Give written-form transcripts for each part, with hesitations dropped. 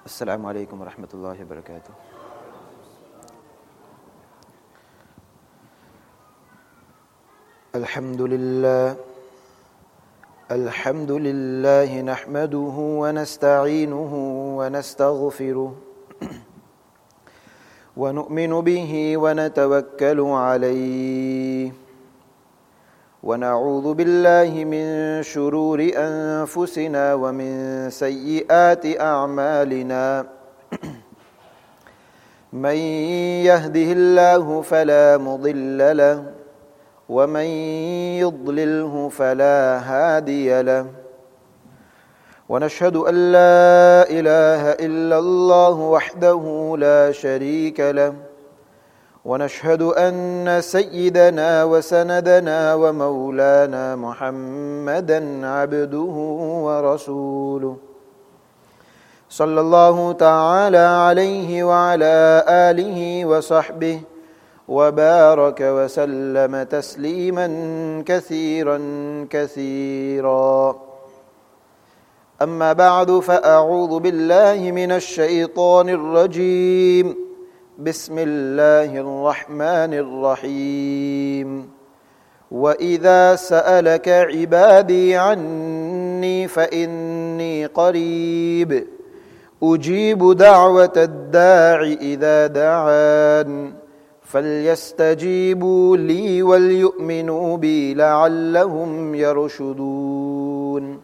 السلام عليكم ورحمة الله وبركاته. الحمد لله نحمده ونستعينه ونستغفره ونؤمن به ونتوكل عليه ونعوذ بالله من شرور أنفسنا ومن سيئات أعمالنا من يهده الله فلا مضل له ومن يضلله فلا هادي له ونشهد أن لا إله إلا الله وحده لا شريك له ونشهد أن سيدنا وسندنا ومولانا محمدا عبده ورسوله صلى الله تعالى عليه وعلى آله وصحبه وبارك وسلم تسليما كثيرا كثيرا. أما بعد فأعوذ بالله من الشيطان الرجيم. بسم الله الرحمن الرحيم. وإذا سألك عبادي عني فإني قريب أجيب دعوة الداع إذا دعان فليستجيبوا لي وليؤمنوا بي لعلهم يرشدون.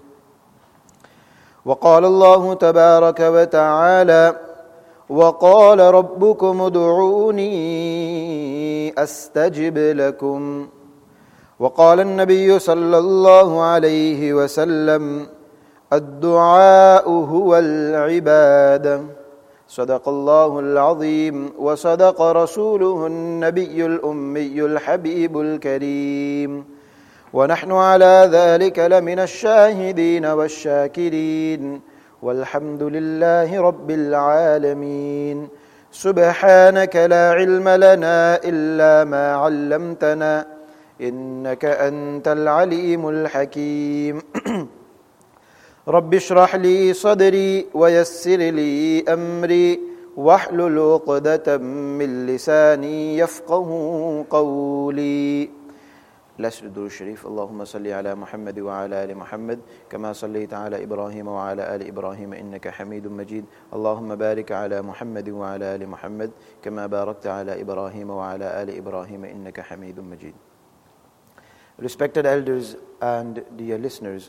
وقال الله تبارك وتعالى وقال ربكم ادعوني أستجب لكم. وقال النبي صلى الله عليه وسلم الدعاء هو العبادة. صدق الله العظيم وصدق رسوله النبي الأمي الحبيب الكريم ونحن على ذلك لمن الشاهدين والشاكرين والحمد لله رب العالمين. سبحانك لا علم لنا إلا ما علمتنا إنك أنت العليم الحكيم. رب اشرح لي صدري ويسر لي أمري واحلل عقدة من لساني يفقه قولي. Let's read the Sharif. اللهم صل على محمد وعلى آل محمد كما صليت على إبراهيم وعلى آل إبراهيم إنك حميد مجيد. اللهم بارك على محمد وعلى آل محمد كما باركت على إبراهيم وعلى آل إبراهيم إنك حميد مجيد. Respected elders and dear listeners,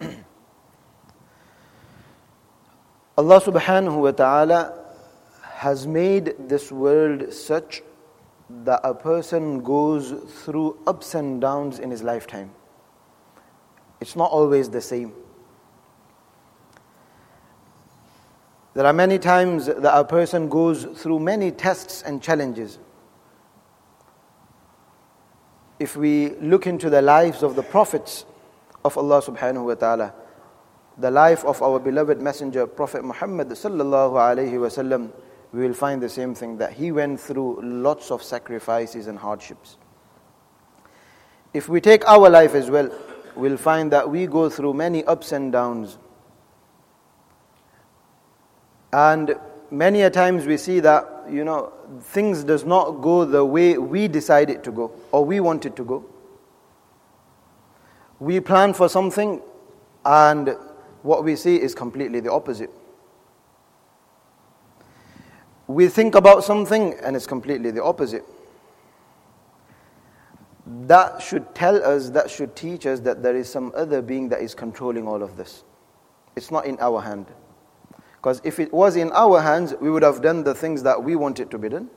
Allah subhanahu wa ta'ala has made this world such that a person goes through ups and downs in his lifetime. It's not always the same. There are many times that a person goes through many tests and challenges. If we look into the lives of the prophets of Allah subhanahu wa ta'ala, the life of our beloved messenger, Prophet Muhammad sallallahu alayhi wasallam, we will find the same thing, that he went through lots of sacrifices and hardships. If we take our life as well, we'll find that we go through many ups and downs. And many a times we see that, things does not go the way we decide it to go or we want it to go. We plan for something and what we see is completely the opposite. We think about something and it's completely the opposite. That should tell us, that should teach us that there is some other being that is controlling all of this. It's not in our hand. Because if it was in our hands, we would have done the things that we wanted to be done.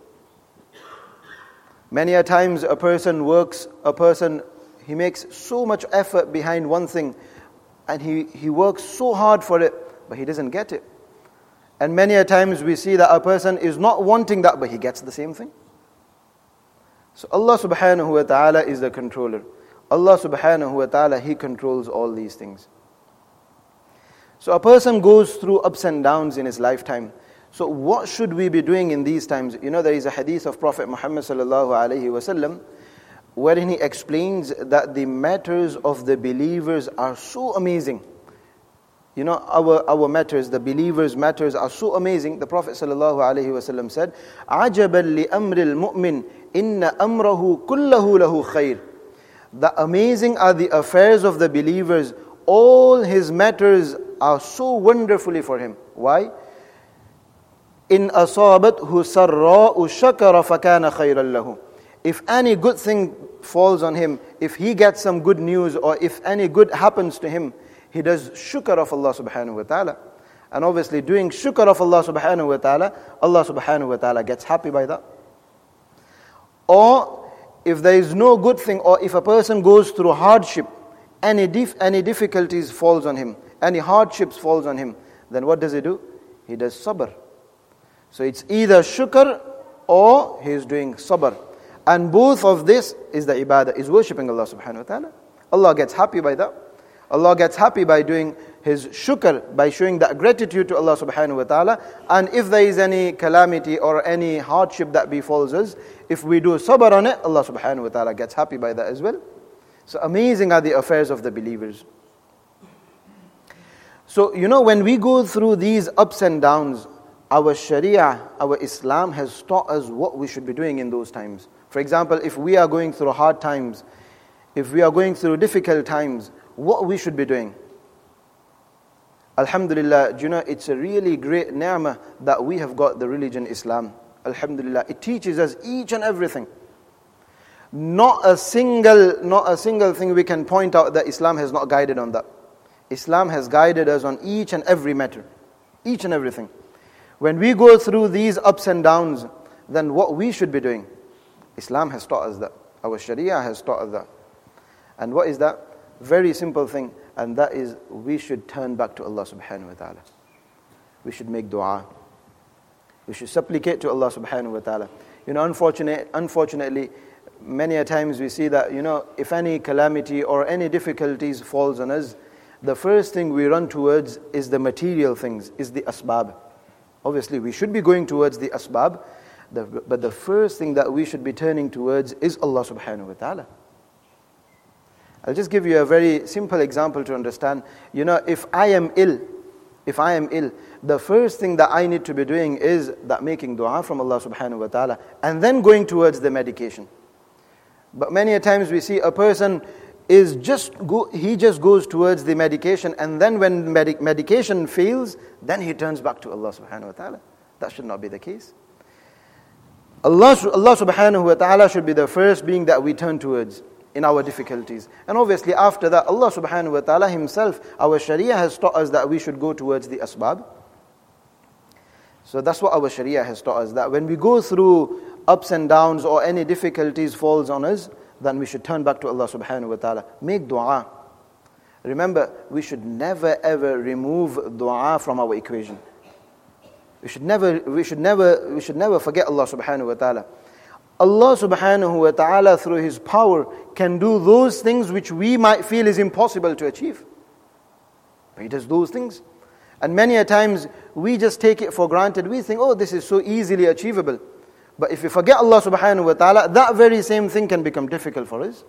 Many a times a person he makes so much effort behind one thing and he works so hard for it, but he doesn't get it. And many a times we see that a person is not wanting that, but he gets the same thing. So Allah subhanahu wa ta'ala is the controller. Allah subhanahu wa ta'ala, He controls all these things. So a person goes through ups and downs in his lifetime. So what should we be doing in these times? There is a hadith of Prophet Muhammad sallallahu alayhi wasallam wherein he explains that the matters of the believers are so amazing You know, our matters, the believers' matters are so amazing. The Prophet ﷺ said, عَجَبًا لِأَمْرِ الْمُؤْمِنِ إِنَّ أَمْرَهُ كُلَّهُ لَهُ خَيْرٌ. The amazing are the affairs of the believers. All his matters are so wonderfully for him. Why? إِنْ أَصَابَتْهُ سَرَّاءُ شَكَرَ فَكَانَ خَيْرًا لَهُ. If any good thing falls on him, if he gets some good news, or if any good happens to him, he does shukr of Allah subhanahu wa ta'ala. And obviously doing shukr of Allah subhanahu wa ta'ala, Allah subhanahu wa ta'ala gets happy by that. Or if there is no good thing, or if a person goes through hardship, any difficulties falls on him, any hardships falls on him, then what does he do? He does sabr. So it's either shukr or he is doing sabr. And both of this is the ibadah, is worshipping Allah subhanahu wa ta'ala. Allah gets happy by that. Allah gets happy by doing His shukr, by showing that gratitude to Allah subhanahu wa ta'ala. And if there is any calamity or any hardship that befalls us, if we do sabr on it, Allah subhanahu wa ta'ala gets happy by that as well. So amazing are the affairs of the believers. So, you know, when we go through these ups and downs, our Sharia, our Islam has taught us what we should be doing in those times. For example, if we are going through hard times, if we are going through difficult times, what we should be doing. Alhamdulillah, you know, it's a really great ni'mah that we have got the religion Islam. Alhamdulillah, it teaches us each and everything. Not a single thing we can point out that Islam has not guided on that. Islam has guided us on each and every matter. Each and everything. When we go through these ups and downs, then what we should be doing? Islam has taught us that. Our Sharia has taught us that. And what is that? Very simple thing, and that is we should turn back to Allah subhanahu wa ta'ala. We should make dua. We should supplicate to Allah subhanahu wa ta'ala. You know, unfortunately, many a times we see that, you know, if any calamity or any difficulties falls on us, the first thing we run towards is the material things, is the asbab. Obviously, we should be going towards the asbab, but the first thing that we should be turning towards is Allah subhanahu wa ta'ala. I'll just give you a very simple example to understand. You know, if I am ill, the first thing that I need to be doing is that making dua from Allah subhanahu wa ta'ala, and then going towards the medication. But many a times we see a person he just goes towards the medication, and then when medication fails, then he turns back to Allah subhanahu wa ta'ala. That should not be the case. Allah subhanahu wa ta'ala should be the first being that we turn towards in our difficulties. And obviously after that, Allah subhanahu wa ta'ala Himself, our Sharia has taught us that we should go towards the asbab. So that's what our Sharia has taught us, that when we go through ups and downs or any difficulties falls on us, then we should turn back to Allah subhanahu wa ta'ala. Make dua. Remember, we should never ever remove dua from our equation. We should never forget Allah subhanahu wa ta'ala. Allah subhanahu wa ta'ala through His power can do those things which we might feel is impossible to achieve. But He does those things. And many a times we just take it for granted. We think, oh, this is so easily achievable. But if we forget Allah subhanahu wa ta'ala, that very same thing can become difficult for us.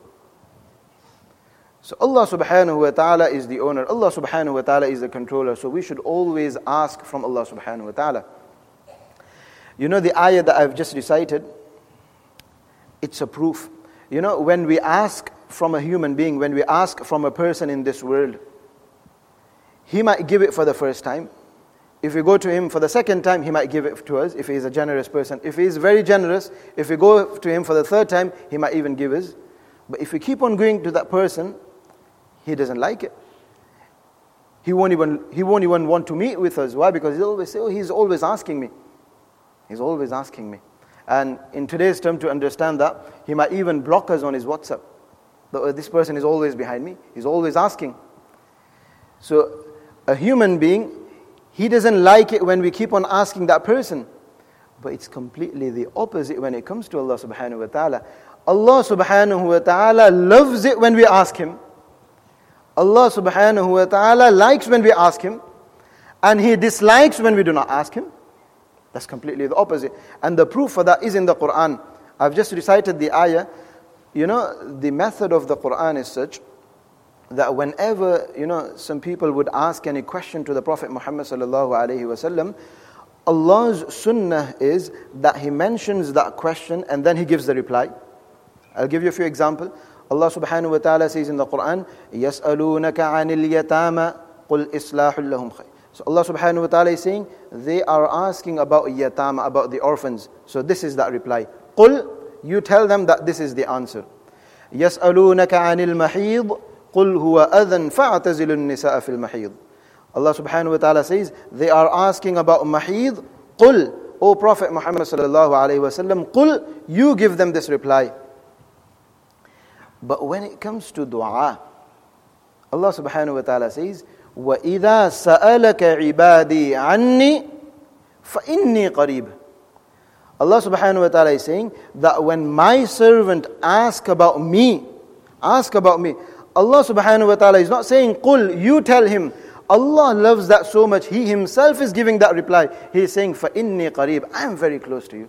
So Allah subhanahu wa ta'ala is the owner. Allah subhanahu wa ta'ala is the controller. So we should always ask from Allah subhanahu wa ta'ala. You know the ayah that I've just recited, it's a proof. You know, when we ask from a human being, when we ask from a person in this world, he might give it for the first time. If we go to him for the second time, he might give it to us if he is a generous person. If he is very generous, if we go to him for the third time, he might even give us. But if we keep on going to that person, he doesn't like it. He won't even want to meet with us. Why? Because he'll always say, oh, he's always asking me. He's always asking me. And in today's term, to understand that, he might even block us on his WhatsApp. This person is always behind me. He's always asking. So a human being, he doesn't like it when we keep on asking that person. But it's completely the opposite when it comes to Allah subhanahu wa ta'ala. Allah subhanahu wa ta'ala loves it when we ask Him. Allah subhanahu wa ta'ala likes when we ask Him. And He dislikes when we do not ask Him. That's completely the opposite. And the proof for that is in the Quran. I've just recited the ayah. You know, the method of the Quran is such that whenever, some people would ask any question to the Prophet Muhammad sallallahu alaihi wasallam, Allah's sunnah is that He mentions that question and then He gives the reply. I'll give you a few examples. Allah subhanahu wa ta'ala says in the Quran, يَسْأَلُونَكَ عَنِ الْيَتَامَ قُلْ إِصْلَاحٌ لَهُمْ خَيْرٌ. So Allah subhanahu wa ta'ala is saying, they are asking about yatama, about the orphans. So this is that reply. قُلْ, you tell them that this is the answer. يَسْأَلُونَكَ عَنِ الْمَحِيضِ قُلْ هُوَ أَذًى فَاعْتَزِلُوا النِّسَاءَ فِي الْمَحِيضِ. Allah subhanahu wa ta'ala says, they are asking about mahid. قُلْ, O Prophet Muhammad sallallahu alayhi wa sallam, قُلْ, you give them this reply. But when it comes to dua, Allah subhanahu wa ta'ala says, وَإِذَا سَأَلَكَ عِبَادِي عَنِّي فَإِنِّي قَرِيبٌ. Allah subhanahu wa ta'ala is saying that when my servant ask about me, Allah subhanahu wa ta'ala is not saying, قُلْ, you tell him. Allah loves that so much, He Himself is giving that reply. He is saying, فَإِنِّي قَرِيبٌ. I am very close to you.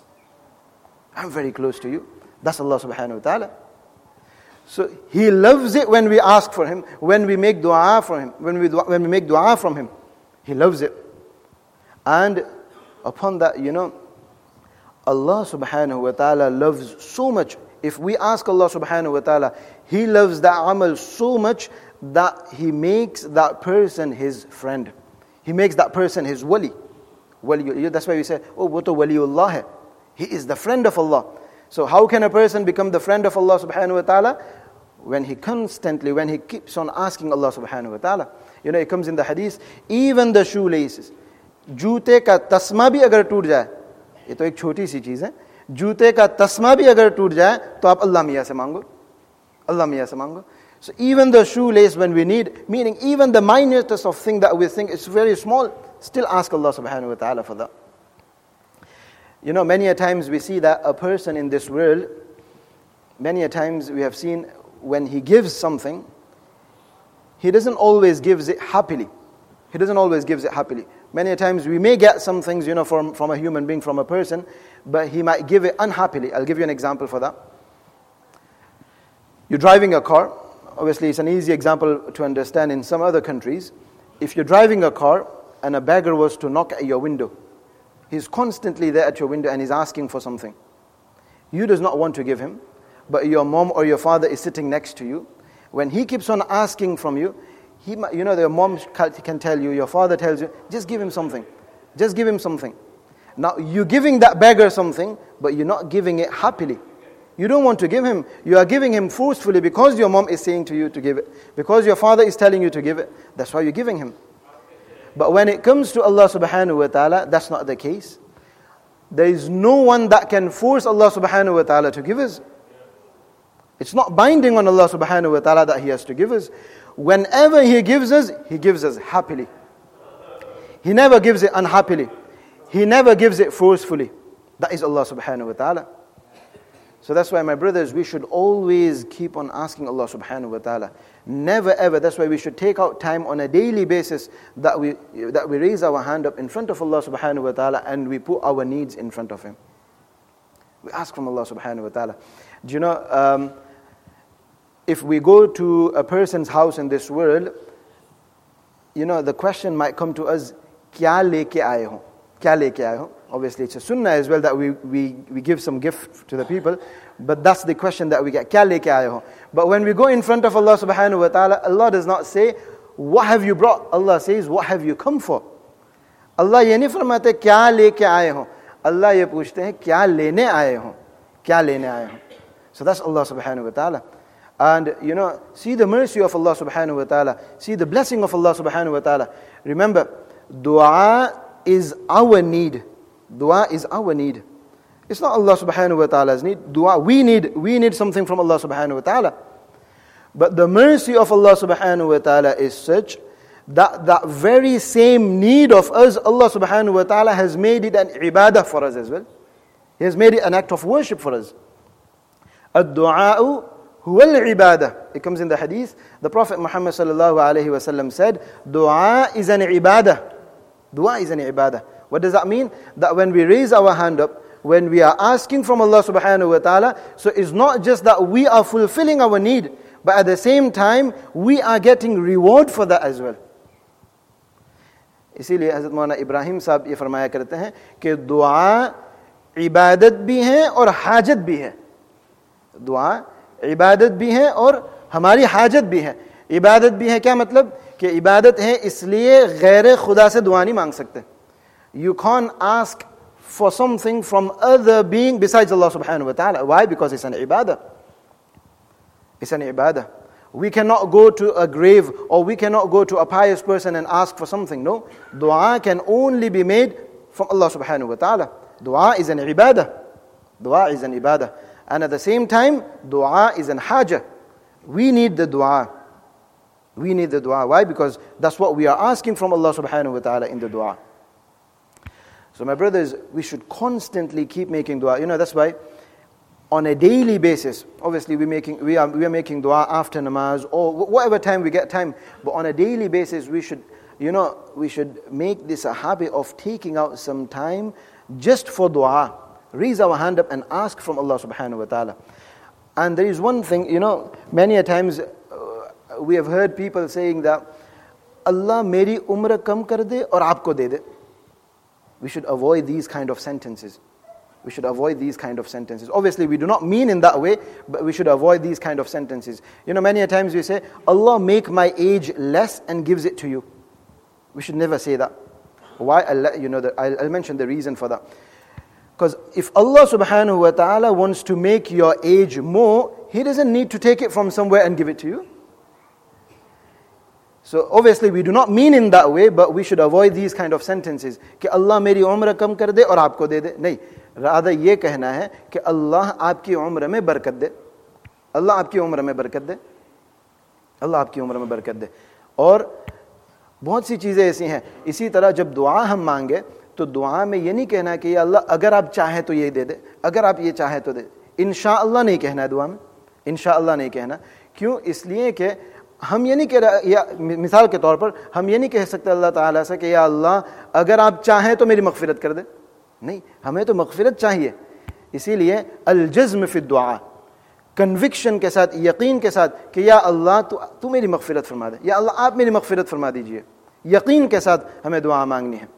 I'm very close to you. That's Allah subhanahu wa ta'ala. So He loves it when we ask for Him, when we make dua for Him, when we make dua from Him. He loves it. And upon that, Allah subhanahu wa ta'ala loves so much. If we ask Allah subhanahu wa ta'ala, He loves that amal so much that He makes that person His friend. He makes that person His wali. That's why we say, wo to waliullah hai. He is the friend of Allah. So how can a person become the friend of Allah subhanahu wa ta'ala? When he keeps on asking Allah subhanahu wa ta'ala. It comes in the hadith, even the shoelaces. जूते का तस्मा भी अगर टूट जाए, ये तो एक छोटी सी चीज़ है, जूते का तस्मा भी अगर टूट जाए, तो आप अल्लाह मियाँ से मांगो. अल्लाह मियाँ से मांगो. So even the shoelace when we need, meaning even the minutest of thing that we think is very small, still ask Allah subhanahu wa ta'ala for that. Many a times we see that a person in this world, many a times we have seen when he gives something, he doesn't always gives it happily. Many a times we may get some things, from a human being, from a person, but he might give it unhappily. I'll give you an example for that. You're driving a car. Obviously, it's an easy example to understand in some other countries. If you're driving a car and a beggar was to knock at your window, he's constantly there at your window and he's asking for something. You does not want to give him, but your mom or your father is sitting next to you. When he keeps on asking from you, your mom can tell you, your father tells you, just give him something. Just give him something. Now, you're giving that beggar something, but you're not giving it happily. You don't want to give him. You are giving him forcefully because your mom is saying to you to give it. Because your father is telling you to give it. That's why you're giving him. But when it comes to Allah subhanahu wa ta'ala, that's not the case. There is no one that can force Allah subhanahu wa ta'ala to give us. It's not binding on Allah subhanahu wa ta'ala that He has to give us. Whenever He gives us happily. He never gives it unhappily. He never gives it forcefully. That is Allah subhanahu wa ta'ala. So that's why, my brothers, we should always keep on asking Allah subhanahu wa ta'ala. Never ever. That's why we should take out time on a daily basis that we raise our hand up in front of Allah subhanahu wa ta'ala and we put our needs in front of Him. We ask from Allah subhanahu wa ta'ala. Do you know, if we go to a person's house in this world, the question might come to us, kya leke aaye ho? Kya leke aaye ho? Obviously, it's a sunnah as well that we give some gift to the people. But that's the question that we get. Kya leke aaye ho? But when we go in front of Allah subhanahu wa ta'ala, Allah does not say, what have you brought? Allah says, what have you come for? Allah ye nahi farmate, kya leke aaye ho? Allah ye puछते हैं, kya lene aaye ho? Kya lene aaye ho? So that's Allah subhanahu wa ta'ala. And see the mercy of Allah subhanahu wa ta'ala. See the blessing of Allah subhanahu wa ta'ala. Remember, dua is our need. Dua is our need. It's not Allah subhanahu wa ta'ala's need. Dua, we need something from Allah subhanahu wa ta'ala. But the mercy of Allah subhanahu wa ta'ala is such that that very same need of us, Allah subhanahu wa ta'ala has made it an ibadah for us as well. He has made it an act of worship for us. Ad-du'a'u huwa al-ibadah. It comes in the hadith. The Prophet Muhammad sallallahu alayhi wa sallam said, dua is an ibadah. Dua is an ibadah. What does that mean? That when we raise our hand up, when we are asking from Allah subhanahu wa ta'ala, so it's not just that we are fulfilling our need, but at the same time, we are getting reward for that as well. इसीलिए हज़रत मौलाना इब्राहिम साहब ये फरमाया करते हैं कि दुआ इबादत भी है और हाजत भी है. दुआ इबादत भी है और हमारी हाजत भी है. इबादत भी है क्या मतलब? कि इबादत है इसलिए गैर खुदा से दुआ नहीं मांग सकते. You can't ask for something from other being besides Allah subhanahu wa ta'ala. Why? Because it's an ibadah. It's an ibadah. We cannot go to a grave or we cannot go to a pious person and ask for something. No. Dua can only be made from Allah subhanahu wa ta'ala. Dua is an ibadah. Dua is an ibadah. And at the same time, dua is an hajah. We need the dua. We need the dua. Why? Because that's what we are asking from Allah subhanahu wa ta'ala in the dua. So my brothers, we should constantly keep making dua. That's why on a daily basis, obviously we are making dua after namaz or whatever time we get time, but on a daily basis we should make this a habit of taking out some time just for dua. Raise our hand up and ask from Allah subhanahu wa ta'ala. And there is one thing, many a times we have heard people saying that Allah meri umra kam kar de aur aapko de de. We should avoid these kind of sentences. We should avoid these kind of sentences. Obviously, we do not mean in that way, but we should avoid these kind of sentences. Many a times we say, Allah make my age less and gives it to you. We should never say that. Why? I'll mention the reason for that. Because if Allah subhanahu wa ta'ala wants to make your age more, He doesn't need to take it from somewhere and give it to you. So obviously we do not mean in that way, but we should avoid these kind of sentences. कि Allah मेरी उम्र कम कर दे और आपको दे दे. नहीं, rather ये कहना है कि Allah आपकी उम्र में बरकत दे. Allah आपकी उम्र में बरकत दे. Allah आपकी उम्र में बरकत दे. और बहुत सी चीज़ें ऐसी हैं. इसी तरह जब दुआ हम मांगे तो दुआ में ये नहीं कहना कि या अल्लाह अगर आप चाहें तो ये दे दे, अगर आप ये चाहें तो दे. इंशाअल्लाह नहीं कहना है दुआ में. इंशाअल्लाह नहीं कहना. क्यों? इसलिए कि हम ये नहीं कह रहे, या मिसाल के तौर पर हम ये नहीं कह सकते अल्लाह ताला से कि या अल्लाह अगर आप चाहें तो मेरी मग़फ़िरत कर दे. नहीं, हमें तो मग़फ़िरत चाहिए. इसीलिए अल-जज़्म फ़ी दुआ, कन्विक्शन के साथ, यकीन के साथ कि या अल्लाह तू मेरी मग़फ़िरत फरमा दे, या अल्लाह आप मेरी मग़फ़िरत फरमा दीजिए. यकीन के साथ हमें दुआ मांगनी है.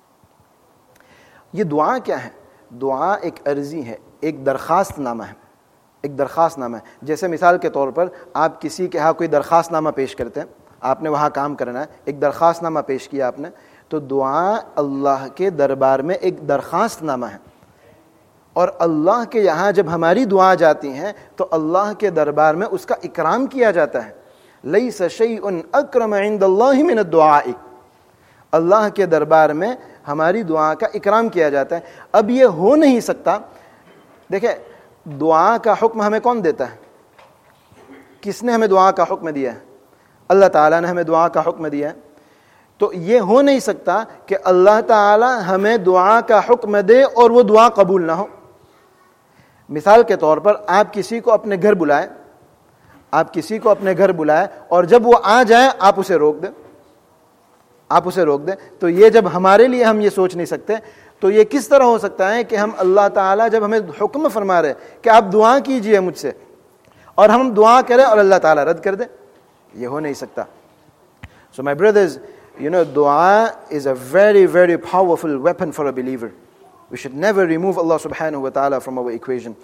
ये दुआ क्या है? दुआ एक अर्ज़ी है, एक दरख्वास्त नामा है. एक दरख्वास्त नामा है. जैसे मिसाल के तौर पर आप किसी के यहाँ कोई दरख्वास्त नामा पेश करते हैं, आपने वहाँ काम करना है, एक दरख्वास्त नामा पेश किया आपने, तो दुआ अल्लाह के दरबार में एक दरख्वास्त नामा है. और अल्लाह के यहाँ जब हमारी दुआ जाती हैं तो अल्लाह के दरबार में उसका इकराम किया जाता है. लैस शैउन अक्रम इंदल्लाहि मिन दुआई. अल्लाह के दरबार में हमारी दुआ का इकराम किया जाता है. अब ये हो नहीं सकता. देखिए, दुआ का हुक्म हमें कौन देता है? किसने हमें दुआ का हुक्म दिया है? अल्लाह ताला ने हमें दुआ का हुक्म दिया है. तो ये हो नहीं सकता कि अल्लाह ताला हमें दुआ का हुक्म दे और वो दुआ कबूल ना हो. मिसाल के तौर पर आप किसी को अपने घर बुलाएं, आप किसी को अपने घर बुलाएं और जब वो आ जाए आप उसे रोक दें, आप उसे रोक दें. तो ये जब हमारे लिए हम ये सोच नहीं सकते, तो ये किस तरह हो सकता है कि हम अल्लाह ताला जब हमें हुक्म फरमा रहे कि आप दुआ कीजिए मुझसे, और हम दुआ करें और अल्लाह ताला रद्द कर दे? ये हो नहीं सकता. So my brothers, dua is a very, very powerful weapon for a believer. We should never remove Allah subhanahu wa ta'ala from our equation.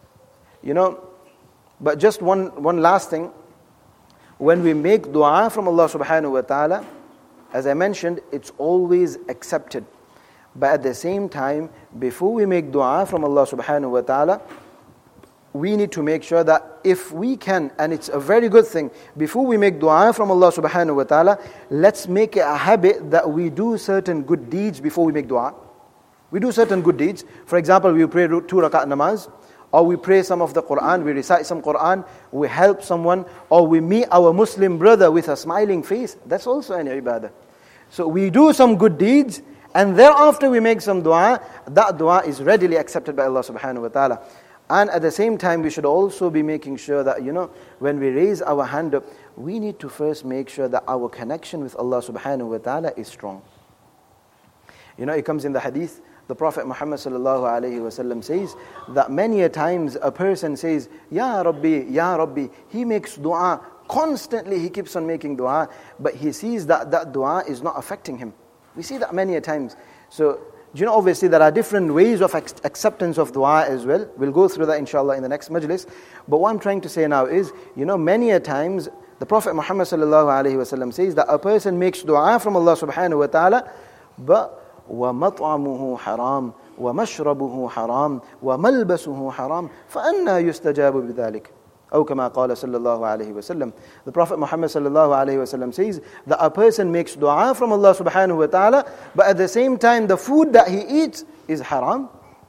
But just one last thing. When we make dua from Allah subhanahu wa ta'ala, as I mentioned, it's always accepted. But at the same time, before we make dua from Allah subhanahu wa ta'ala, we need to make sure that if we can, and it's a very good thing, before we make dua from Allah subhanahu wa ta'ala, let's make it a habit that we do certain good deeds before we make dua. We do certain good deeds. For example, we pray 2 rakat namaz, or we pray some of the Quran, we recite some Quran, we help someone, or we meet our Muslim brother with a smiling face. That's also an ibadah. So we do some good deeds, and thereafter we make some dua. That dua is readily accepted by Allah subhanahu wa ta'ala. And at the same time, we should also be making sure that, when we raise our hand up, we need to first make sure that our connection with Allah subhanahu wa ta'ala is strong. It comes in the hadith, The Prophet Muhammad sallallahu alaihi wasallam says that many a times a person says, Ya Rabbi, Ya Rabbi. He makes dua constantly, he keeps on making dua, but he sees that that dua is not affecting him. We see that many a times. So, obviously there are different ways of acceptance of dua as well. We'll go through that inshallah in the next majlis. But what I'm trying to say now is, many a times the Prophet Muhammad sallallahu alaihi wasallam says that a person makes dua from Allah subhanahu wa ta'ala, but وَمَطْعَمُهُ حَرَامٌ وَمَشْرَبُهُ حَرَامٌ وَمَلْبَسُهُ حَرَامٌ فَأَنَّى يُسْتَجَابُ بِذَلِكَ أو كما قال صلى الله عليه وسلم. The Prophet Muhammad sallallahu alaihi wasallam says that a person makes dua from Allah subhanahu wa ta'ala, but at the same time the food that he eats is haram.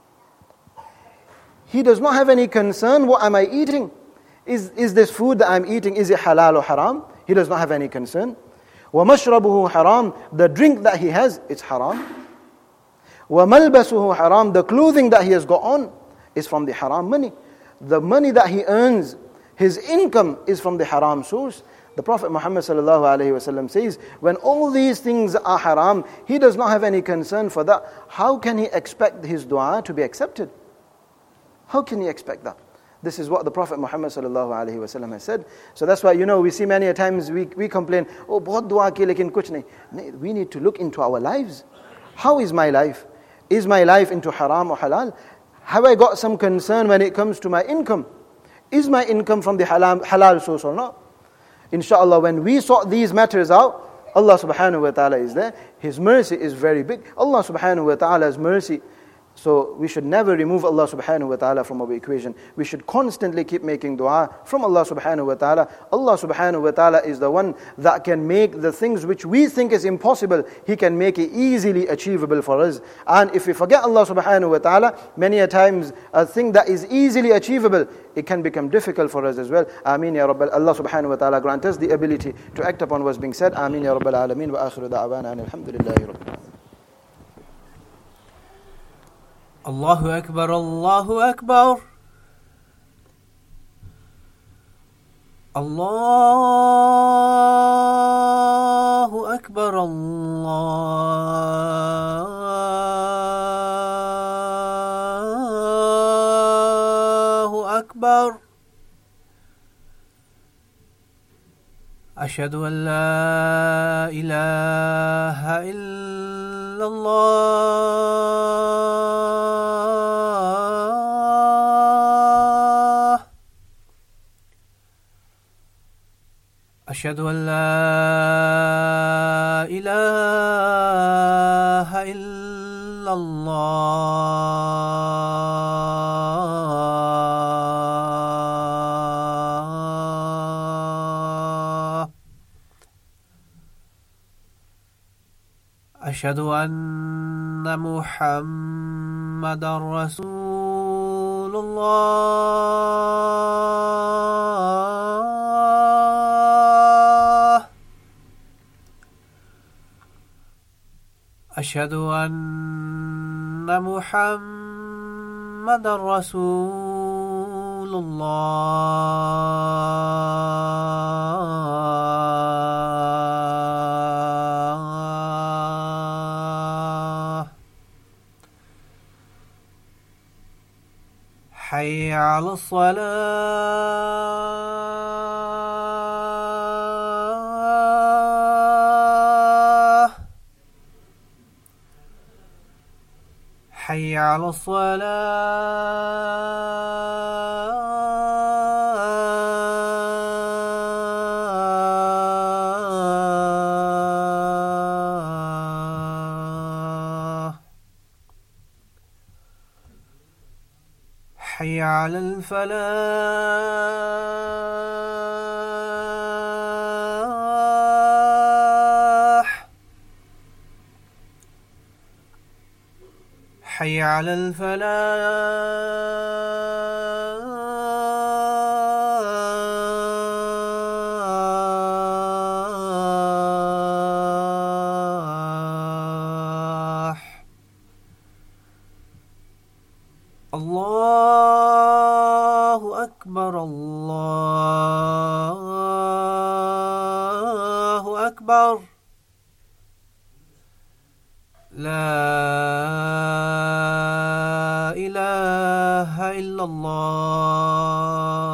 He does not have any concern, what am I eating? Is this food that I'm eating, is it halal or haram? He does not have any concern. وَمَشْرَبُهُ حَرَامٌ. The drink that he has, it's haram. وَمَلْبَسُهُ حَرَامٌ. The clothing that he has got on is from the haram money. The money that he earns, his income is from the haram source. The Prophet Muhammad sallallahu alaihi wasallam says, when all these things are haram, he does not have any concern for that. How can he expect his dua to be accepted? How can he expect that? This is what the Prophet Muhammad sallallahu alaihi wasallam has said. So that's why, we see many a times we complain, oh, bahut dua ki lekin kuch nahi. We need to look into our lives. How is my life? Is my life into haram or halal? Have I got some concern when it comes to my income? Is my income from the halal source or not? Inshallah, when we sort these matters out, Allah subhanahu wa ta'ala is there. His mercy is very big. Allah subhanahu wa ta'ala's mercy. So we should never remove Allah subhanahu wa ta'ala from our equation. We should constantly keep making dua from Allah subhanahu wa ta'ala. Allah subhanahu wa ta'ala is the one that can make the things which we think is impossible, He can make it easily achievable for us. And if we forget Allah subhanahu wa ta'ala, many a times a thing that is easily achievable, it can become difficult for us as well. Ameen ya Rabbal. Allah subhanahu wa ta'ala grant us the ability to act upon what's being said. Ameen ya Rabbal Alameen. Wa akhiru da'wana alhamdulillahi Rabbil Alamin. Allahu Akbar, Allahu Akbar. Allahu Akbar, Allahu Akbar. Ashhadu an la ilaha illallah. Ashhadu an la ilaha illallah. Ashhadu anna Muhammadan Rasulullah. Ashhadu anna Muhammadan Rasulullah. Hayya 'ala salah. Hayya 'ala salah. Hayya 'ala al-falah. Hayya 'ala al-falah. Allahu Akbar, Allahu Akbar. لا إله إلا الله